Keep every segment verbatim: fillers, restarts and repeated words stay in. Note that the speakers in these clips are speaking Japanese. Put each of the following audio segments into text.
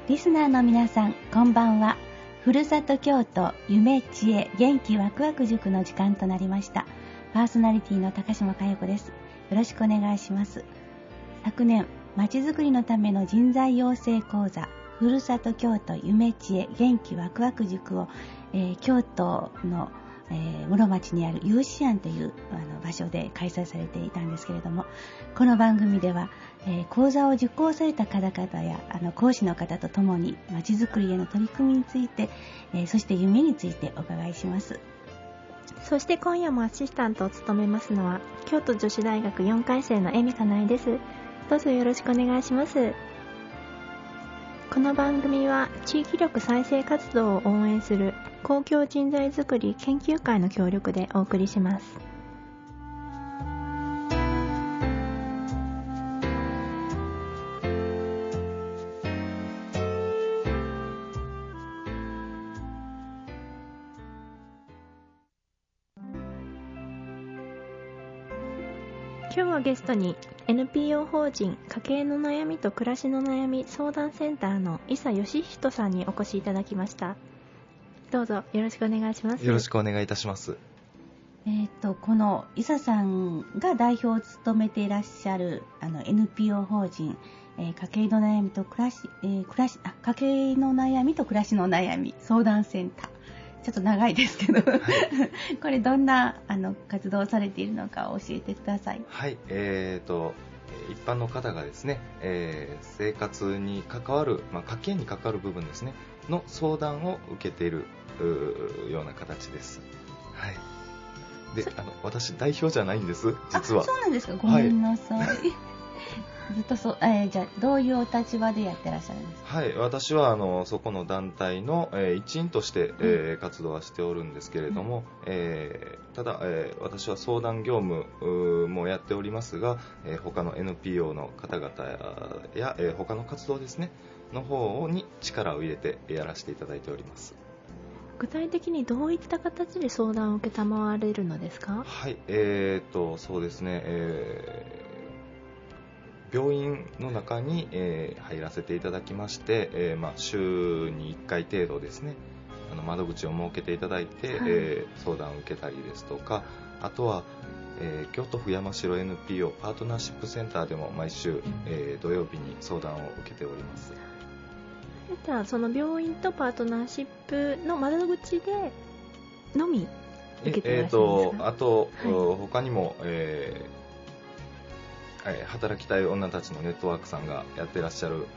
リスナーの皆さん、こんばんは。ふるさと京都夢知恵元気ワクワク塾の時間となりました。パーソナリティの高島佳代子です。よろしくお願いします。昨年、まちづくりのための人材養成講座、ふるさと京都夢知恵元気ワクワク塾を、えー、京都のえー、室町にある有志庵というあの場所で開催されていたんですけれども、この番組では、えー、講座を受講された方々やあの講師の方とともにまちづくりへの取り組みについて、えー、そして夢についてお伺いします。 そして今夜もアシスタントを務めますのは京都女子大学よんかい生の恵美香奈です。どうぞよろしくお願いします。この番組は地域力再生活動を応援する公共人材づくり研究会の協力でお送りします。今日はゲストに エヌピーオー 法人家計の悩みと暮らしの悩み相談センターの伊佐義人さんにお越しいただきました。どうぞよろしくお願いします。 よろしくお願いいたします。 えー、とこの伊佐さんが代表を務めていらっしゃるあの エヌピーオー 法人、えー、家計の悩みと暮らし、えー、暮らしあ家計の悩みと暮らしの悩み相談センター、ちょっと長いですけど、はい、これどんなあの活動をされているのか教えてください。 はい、えーと一般の方がですね、えー、生活に関わる、まあ、家計に関わる部分ですねの相談を受けているような形です。はい。で、あの私代表じゃないんです、実は。 あ、そうなんですか。ごめんなさい。はい、ずっとそう、えー、じゃあどういうお立場でやってらっしゃるんですか。 はい、私はあのそこの団体の、えー、一員として、えー、活動はしておるんですけれども、うん、えー、ただ、えー、私は相談業務もやっておりますが、えー、他の エヌピーオー の方々や、えー、他の活動ですねの方に力を入れてやらせていただいております。 具体的にどういった形で相談を受けたまわれるのですか。 はい、えーとそうですね、えー、病院の中に、えー、入らせていただきまして、えーまあ、週にいっかい程度ですね、あの窓口を設けていただいて、はい、えー、相談を受けたりですとか、あとは、えー、京都府山城 エヌピーオー パートナーシップセンターでも毎週、えー、土曜日に相談を受けております。 じゃあその病院とパートナーシップの窓口でのみ受けていらっしゃるんですか。えー、 とあと、はい、他にも、えー、働きたい女たちのネットワークさんがやってらっしゃる、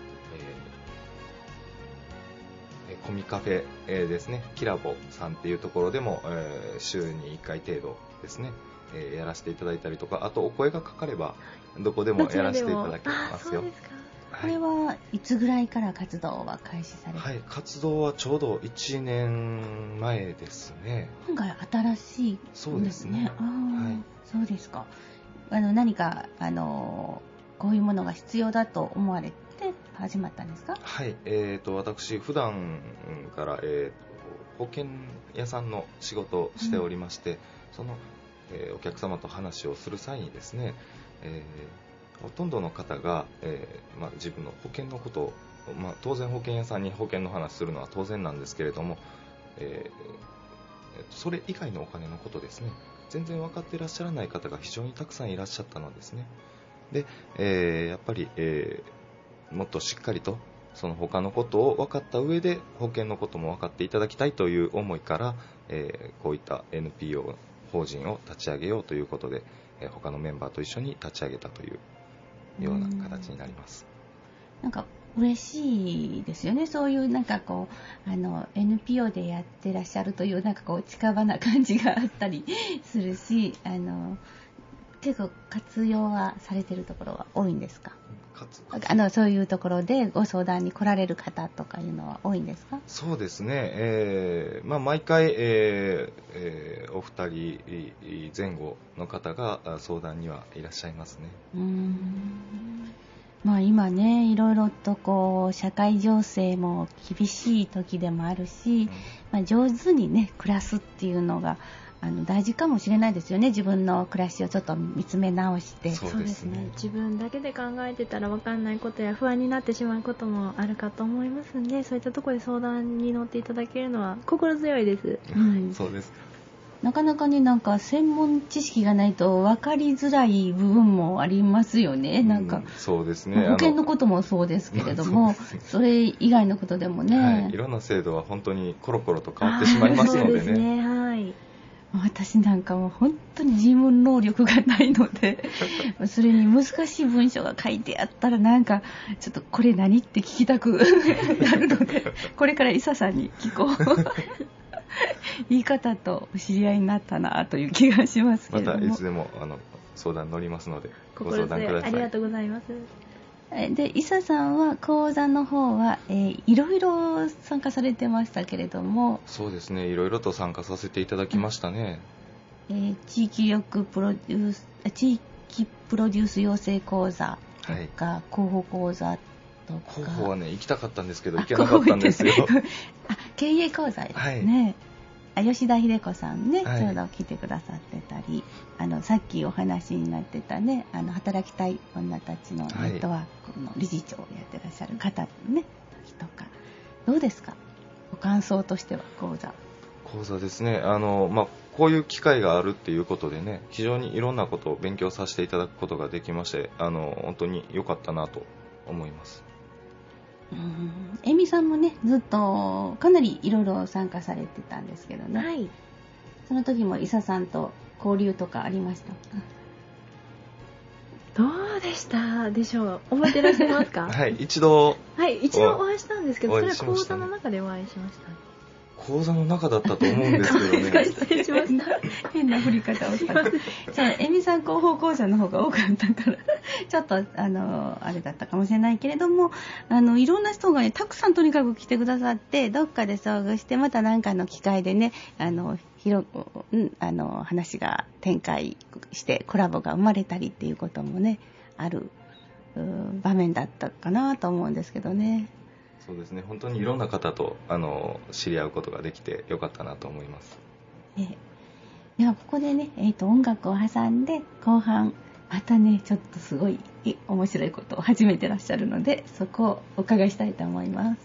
えー、コミカフェ、えー、ですね、キラボさんっていうところでも、えー、週にいっかい程度ですね、えー、やらせていただいたりとか、あとお声がかかればどこでもやらせていただけますよ。 そうですか。 これはいつぐらいから活動は開始されて、 はい、活動はちょうどいちねんまえですね。 今回新しいんですね。 そうですね。 あ、はい、そうですか。あの何かあのこういうものが必要だと思われて始まったんですか。 はい、えーと、私普段から、えー、保険屋さんの仕事をしておりまして、うん、その、えー、お客様と話をする際にですね、えーほとんどの方が、えーまあ、自分の保険のことを、まあ、当然保険屋さんに保険の話するのは当然なんですけれども、えー、それ以外のお金のことですね、全然分かっていらっしゃらない方が非常にたくさんいらっしゃったのですね。で、えー、やっぱり、えー、もっとしっかりとその他のことを分かった上で保険のことも分かっていただきたいという思いから、えー、こういった エヌピーオー 法人を立ち上げようということで、えー、他のメンバーと一緒に立ち上げたというような形になります。 なんか嬉しいですよね。そういうなんかこうあの エヌピーオー でやってらっしゃるというなんかこう近場な感じがあったりするし、あの結構活用はされてるところは多いんですか。あのそういうところでご相談に来られる方とかいうのは多いんですか。 そうですね、えーまあ、毎回、えーえー、お二人前後の方が相談にはいらっしゃいますね。 うーん、まあ、今ねいろいろとこう社会情勢も厳しい時でもあるし、うん、まあ、上手にね暮らすっていうのがあの大事かもしれないですよね。自分の暮らしをちょっと見つめ直して。 そうですね。 自分だけで考えてたら分かんないことや不安になってしまうこともあるかと思いますので、そういったところで相談に乗っていただけるのは心強いです。 うん、 そうですか。 なかなかね、なんか専門知識がないと分かりづらい部分もありますよね。なんか、うん、 そうですね。 保険のこともそうですけれども、そ, ね、それ以外のことでもね、 はい、いろんな制度は本当にコロコロと変わってしまいますのでね。 そうですね、はい。 私なんかも本当に事務能力がないのでそれに難しい文章が書いてあったらなんかちょっとこれ何って聞きたくなるので、これから伊佐さんに聞こう言い方とお知り合いになったなという気がしますけれども、 またいつでもあの相談乗りますのでご相談ください。 ありがとうございます。 で、伊佐さんは講座の方は、えー、いろいろ参加されてましたけれども。 そうですね、いろいろと参加させていただきましたね。 えー、地域力プロデュース地域プロデュース養成講座とか、はい、広報講座とか。 広報はね行きたかったんですけど行けなかったんですよ。 あ、経営講座ですね。はいあ吉田秀子さんね、はい、ちょうど来てくださってたり、あのさっきお話になってたね、あの働きたい女たちのネットワークの理事長をやってらっしゃる方ね、とかどうですか、ご感想としては。講座講座ですね、あの、まあ、こういう機会があるっていうことでね、非常にいろんなことを勉強させていただくことができまして、あの本当に良かったなと思います。 うん、えみさんもねずっとかなりいろいろ参加されてたんですけどね、 はい、 その時も伊佐さんと交流とかありました？ どうでしたでしょう、覚えていらっしゃいますか？ はい一度はい一度お会いしたんですけど、それは講座の中でお会いしました。 講座の中だったと思うんですけどね。 失礼しました。 変な振り方をした。そう、えみさん広報講座の方が多かったからちょっとあのあれだったかもしれないけれども、あのいろんな人がねたくさんとにかく来てくださって、どっかで遭遇してまた何かの機会でね、あの広うんあの話が展開してコラボが生まれたりっていうこともねある場面だったかなと思うんですけどね。 そうですね、本当にいろんな方とあの知り合うことができてよかったなと思います。 えではここでね、えーと、音楽を挟んで後半またねちょっとすごい面白いことを始めてらっしゃるので、そこをお伺いしたいと思います。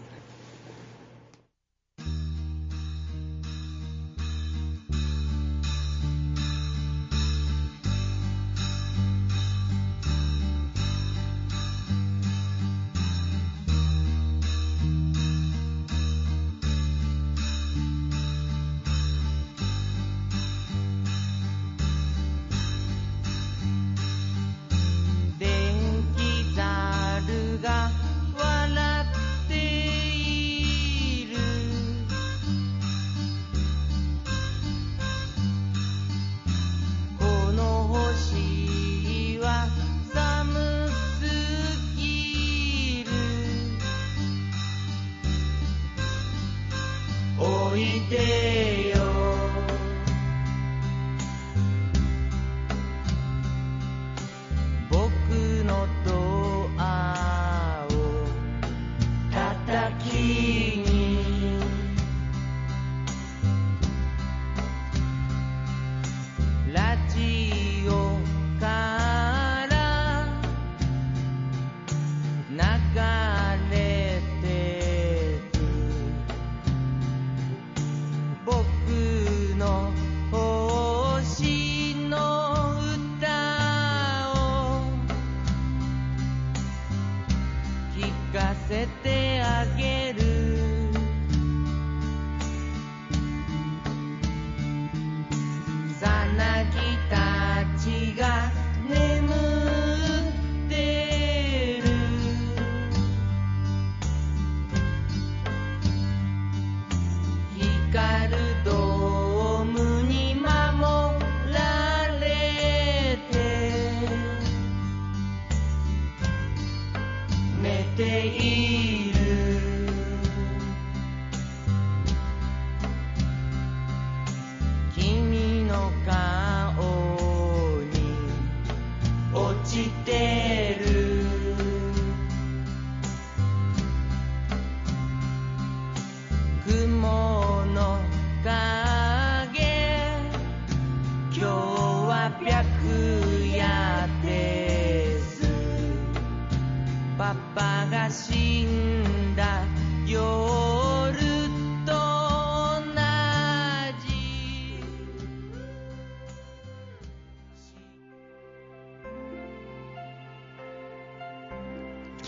僕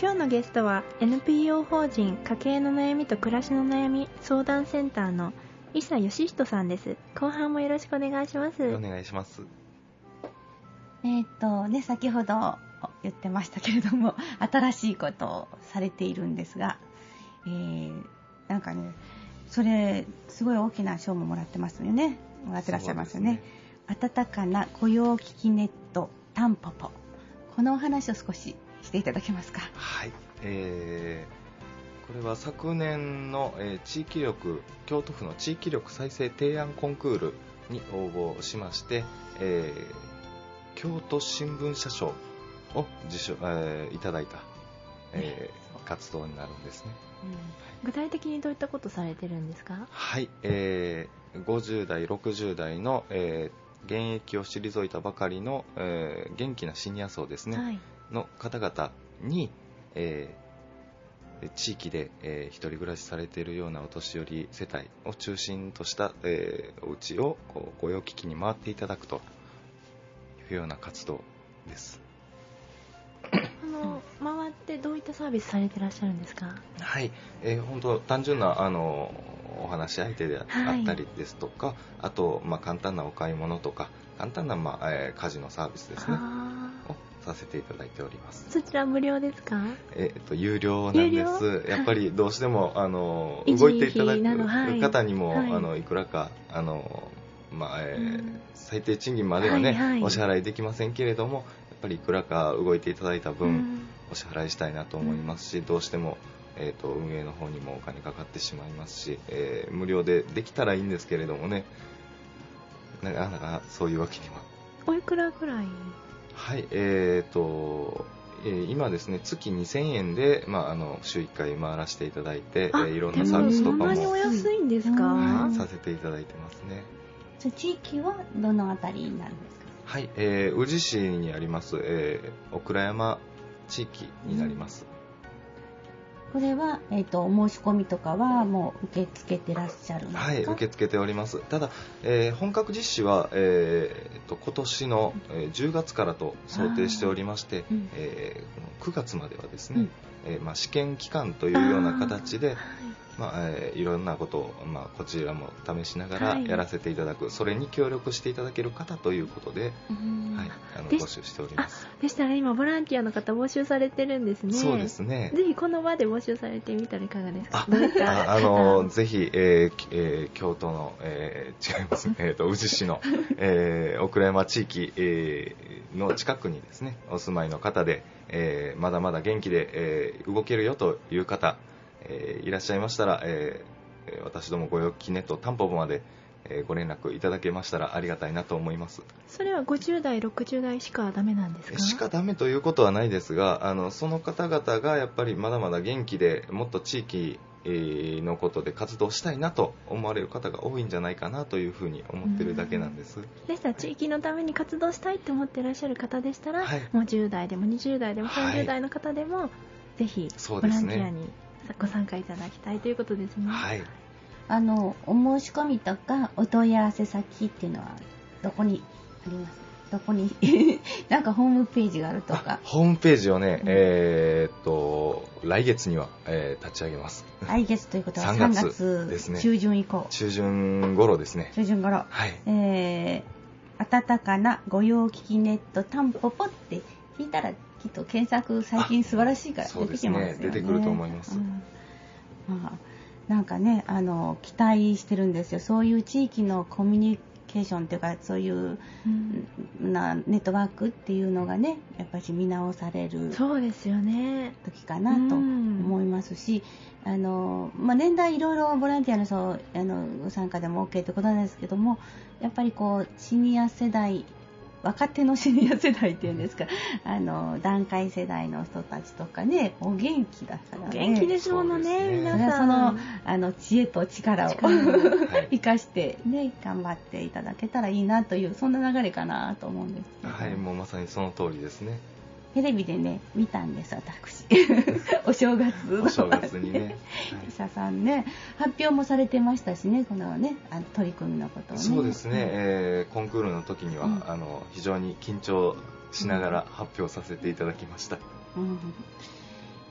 今日のゲストは エヌピーオー 法人家計の悩みと暮らしの悩み相談センターの伊佐義人さんです。後半もよろしくお願いします。 お願いします。 えっとね、先ほど言ってましたけれども、新しいことをされているんですが、えー、なんかね、それすごい大きな賞ももらってますよね。もらってらっしゃいますよね。温かな雇用危機ネットタンポポ、このお話を少ししていただけますか。 はい、えー、これは昨年の、えー、地域力京都府の地域力再生提案コンクールに応募しまして、えー、京都新聞社賞を受賞、えー、いただいた、えー、活動になるんですね。 うん、具体的にどういったことされてるんですか？ はい、えー、ごじゅう代ろくじゅう代の、えー、現役を退いたばかりの、えー、元気なシニア層ですね、はい、の方々に、えー、地域で、えー、一人暮らしされているようなお年寄り世帯を中心とした、えー、お家をこう御用聞きに回っていただくというような活動です。 あの回ってどういったサービスされてらっしゃるんですか？ はい、えー、本当単純なあのお話し相手であったりですとか、はい、あと、まあ、簡単なお買い物とか簡単な、まあえー、家事のサービスですねをさせていただいております。 そちら無料ですか？ えー、と有料なんです。やっぱりどうしてもあの動いていただく方にも、はい、あのいくらかあの、まあえーうん、最低賃金まではね、はいはい、お支払いできませんけれども、やっぱりいくらか動いていただいた分、うん、お支払いしたいなと思いますし、どうしても、えー、と運営の方にもお金かかってしまいますし、えー、無料でできたらいいんですけれどもね、なかなかそういうわけには。 おいくらぐらい？ はい、えーとえー、今ですね、月にせんえんで、まあ、あの週いっかい回らせていただいて、えー、いろんなサービスとかも、 そんなにお安いんですか？ はい、させていただいてますね。 地域はどのあたりになるんですか？ はい、えー、宇治市にあります、えー、奥倉山地域になります。 これは、えーと、お申し込みとかはもう受け付けてらっしゃるんですか？はい、 受け付けております。ただ、えー、本格実施は、えー、と今年の、えー、じゅうがつからと想定しておりまして、うん、えー、くがつまではですね、うん、えーまあ、試験期間というような形で、まあえー、いろんなことを、まあ、こちらも試しながらやらせていただく、はい、それに協力していただける方ということで、はい、あの募集しております。 でしたら今ボランティアの方募集されてるんですね。 そうですね。 ぜひこの場で募集されてみたらいかがですか？ ああのぜひ、えーえー、京都の、えー、違いますね、えー、と宇治市の、えー、奥倉山地域、えー、の近くにですねお住まいの方で、えー、まだまだ元気で、えー、動けるよという方、えー、いらっしゃいましたら、えー、私ども御用聞きネットタンポポまで、えー、ご連絡いただけましたらありがたいなと思います。 それはごじゅう代ろくじゅう代しかダメなんですか？ しかダメということはないですが、あのその方々がやっぱりまだまだ元気でもっと地域のことで活動したいなと思われる方が多いんじゃないかなというふうに思ってるだけなんです。 でしたら地域のために活動したいと思っていらっしゃる方でしたら、はい、もうじゅう代でもにじゅう代でもさんじゅう代の方でも、はい、ぜひボランティアにご参加いただきたいということですね。 はい、 あのお申し込みとかお問い合わせ先っていうのはどこにあります？どこになんかホームページがあるとか。 ホームページをね、うん、えー、っと来月には、えー、立ち上げます。 来月ということはさんがつですね。中旬以降。 中旬頃ですね。 中旬頃。 はい。 えー、温かな御用聞きネットタンポポって聞いたらきっと検索最近素晴らしいから出てきますよね。 そうですね。出てくると思います。 うん、まあ、なんかね、あの期待してるんですよ。そういう地域のコミュニケーションというかそういう、うん、なネットワークっていうのがねやっぱり見直されるそうですよね時かなと思いますし、あの、まあ、年代いろいろボランティアのそうあのご参加でも OK ってことなんですけども、やっぱりこうシニア世代若手のシニア世代っていうんですか、あの団塊世代の人たちとかねお元気だからね、 元気ですものね、皆さんそのあの知恵と力を生かしてね頑張っていただけたらいいなというそんな流れかなと思うんですけど。 はい、もうまさにその通りですね。 テレビでね見たんです私お正月お正月にね医者さんね発表もされてましたしね、このねあの取り組みのことをね。 そうですね、うんえー、コンクールの時には、うん、あの非常に緊張しながら発表させていただきました、 うん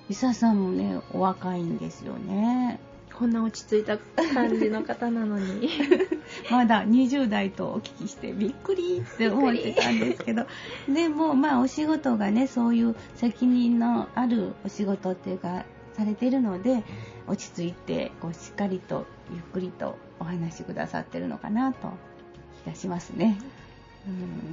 伊佐さんもねお若いんですよね。 こんな落ち着いた感じの方なのにまだにじゅう代とお聞きしてびっくりって思ってたんですけどでもまあお仕事がねそういう責任のあるお仕事っていうかされているので落ち着いてこうしっかりとゆっくりとお話しくださってるのかなと気がしますね。うん、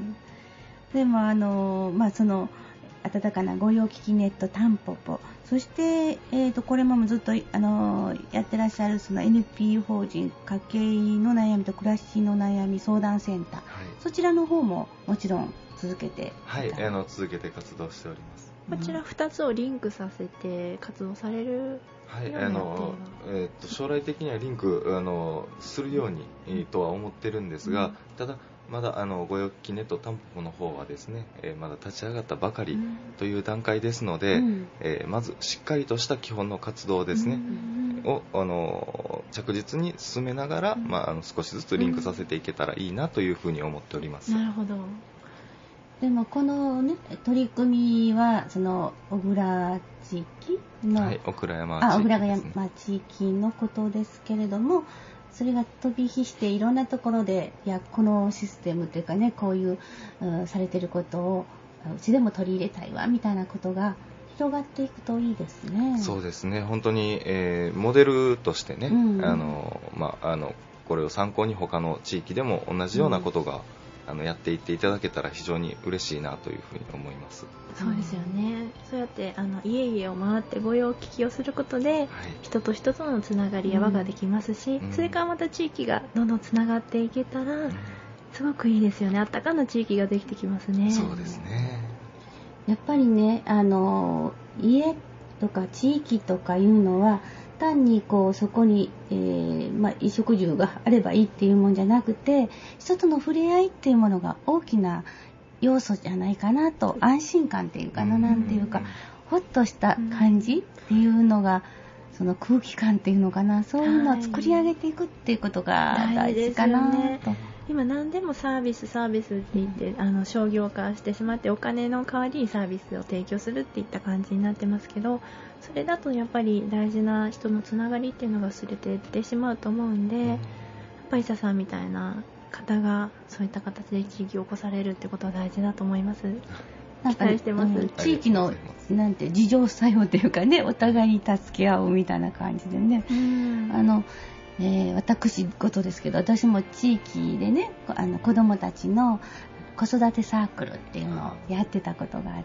でもあのまあその温かな御用聞きネットタンポポ、そして、えー、とこれもずっとあのやってらっしゃるその エヌピー 法人家計の悩みと暮らしの悩み相談センター、はい、そちらの方ももちろん続けてはいあの続けて活動しております。 こちらふたつをリンクさせて活動されるはい、あのえー、と将来的にはリンクあのするように、えー、とは思ってるんですが、うん、ただまだあの御用聞きネットタンポポの方はですね、えー、まだ立ち上がったばかりという段階ですので、うん、えー、まずしっかりとした基本の活動ですね、うん、をあの着実に進めながら、うん、まあ、あの少しずつリンクさせていけたらいいなというふうに思っております。 なるほど。 でもこの、ね、取り組みはその小倉地域の、 はい、小倉山地域ですね、 あ、小倉山地域のことですけれども、それが飛び火していろんなところでいやこのシステムというかねこういう、うん、されていることをうちでも取り入れたいわみたいなことが広がっていくといいですね。 そうですね、本当に、えー、モデルとしてね、うん、あのまあ、あのこれを参考に他の地域でも同じようなことが、うん、あのやっていっていただけたら非常に嬉しいなというふうに思います。 そうですよね。そうやってあの家々を回って御用聞きをすることで、はい、人と人とのつながりや輪ができますし、うん、それからまた地域がどんどんつながっていけたら、うん、すごくいいですよね。あったかな地域ができてきますね。 そうですね。 やっぱりねあの家とか地域とかいうのは単にこうそこに、えーまあ、衣食住があればいいっていうもんじゃなくて人との触れ合いっていうものが大きな要素じゃないかなと、安心感っていうかな、なんていうかほっとした感じっていうのがその空気感っていうのかな、そういうのを作り上げていくっていうことが大事かなと。 今何でもサービスサービスって言って、うん、あの商業化してしまってお金の代わりにサービスを提供するっていった感じになってますけど、それだとやっぱり大事な人のつながりっていうのが薄れていってしまうと思うんで、うん、やっぱり伊佐さんみたいな方がそういった形で地域を起こされるってことは大事だと思います。 なんか、期待してます、うん、地域のなんて自浄作用というかね、お互いに助け合うみたいな感じでね、うん、あのえー、私事ですけど、私も地域でねあの子どもたちの子育てサークルっていうのをやってたことがあって、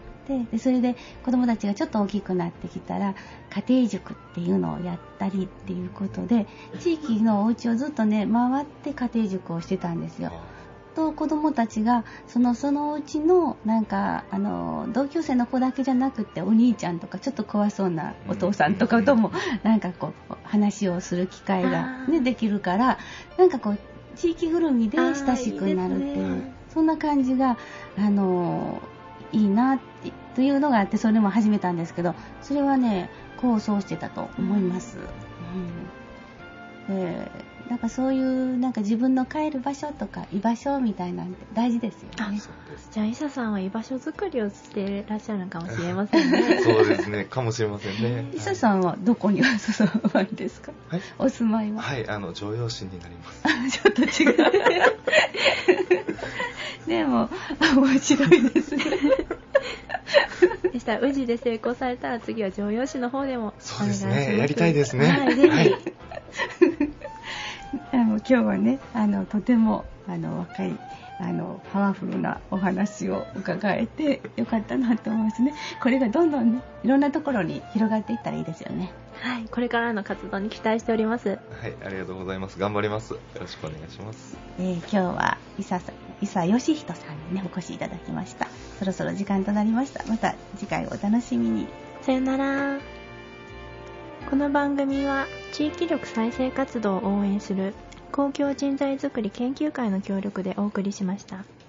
でそれで子どもたちがちょっと大きくなってきたら家庭塾っていうのをやったりっていうことで地域のお家をずっとね回って家庭塾をしてたんですよ。と子どもたちがそのそのうちのなんかあの同級生の子だけじゃなくてお兄ちゃんとかちょっと怖そうなお父さんとかともなんかこう話をする機会が、ね、できるからなんかこう地域ぐるみで親しくなるっていう、いいですね、そんな感じがあのいいなってというのがあってそれも始めたんですけど、それはね功を奏してたと思います。うんえーなんかそういうなんか自分の帰る場所とか居場所みたいなんて大事ですよね。 じゃあ伊佐さんは居場所づくりをしてらっしゃるかもしれませんね。 そうですね、かもしれませんね。 伊佐さんはどこにお住まいですか？はい、お住まいは？ はい、あの城陽市になります。 ちょっと違う。でも面白いですね。 でしたら宇治で成功されたら次は城陽市の方でもお願いします。 そうですね、やりたいですね。 はい、ぜひ。はいあの今日はねあのとてもあの若いあのパワフルなお話を伺えてよかったなと思いますね。これがどんどんねいろんなところに広がっていったらいいですよね。 はい、これからの活動に期待しております。 はい、ありがとうございます。頑張ります。よろしくお願いします。 えー、今日は伊佐さん伊佐義人さんにねお越しいただきました。そろそろ時間となりました。また次回お楽しみに。 さよなら。この番組は地域力再生活動を応援する公共人材づくり研究会の協力でお送りしました。